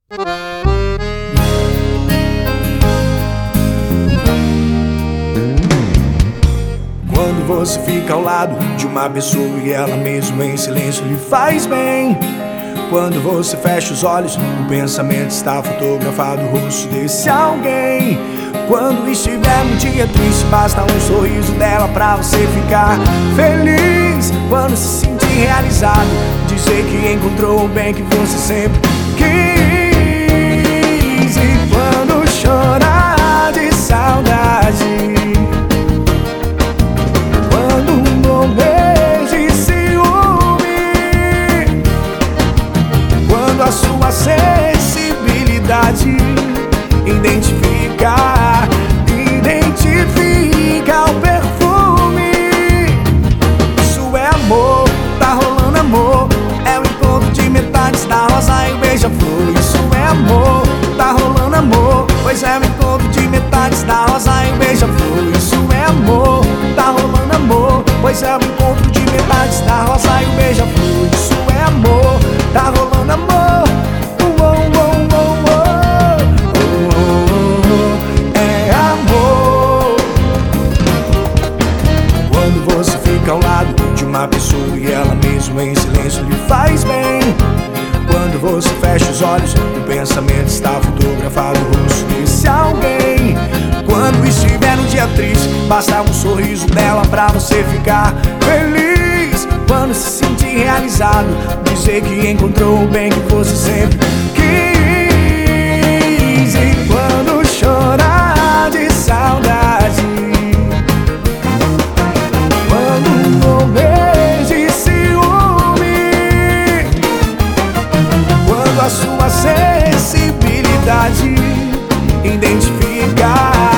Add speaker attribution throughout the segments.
Speaker 1: Quando você fica ao lado de uma pessoa e ela mesmo em silêncio lhe faz bem. Quando você fecha os olhos, o pensamento está fotografado no rosto desse alguém. Quando estiver num dia triste, basta um sorriso dela pra você ficar feliz. Quando se sentir realizado, dizer que encontrou o bem que você sempre quis. E quando chorar de saudade, quando morrer de ciúme, quando a sua sensibilidade identifica o perfume. Isso é amor, tá rolando amor. É o encontro de metades da rosa e o beija-flor. Isso é amor, tá rolando amor. Pois é o encontro de metades da rosa e o beija-flor. Isso é amor, tá rolando amor. Pois é o encontro de metades da rosa e o beija-flor. Isso é amor, tá rolando amor. Ao lado de uma pessoa e ela mesmo em silêncio lhe faz bem. Quando você fecha os olhos, o pensamento está fotografado no rosto desse alguém. Quando estiver num dia triste, basta um sorriso dela pra você ficar feliz. Quando se sentir realizado, dizer que encontrou o bem que você sempre quis. E quando chorar de saudade, a sua sensibilidade identifica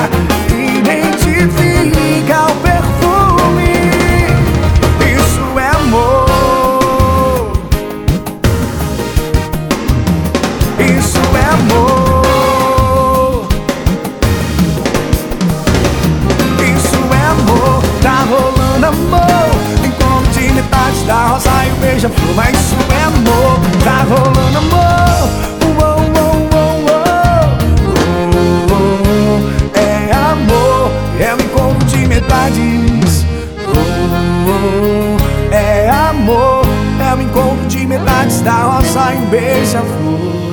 Speaker 1: o perfume. Isso é amor. Isso é amor. Isso é amor. Tá rolando amor. Encontro de metades da rosa e o beija-flor. Mas isso é amor. Tá rolando amor. É o encontro de metades. É amor, é o encontro de metades da rosa e um beija-flor.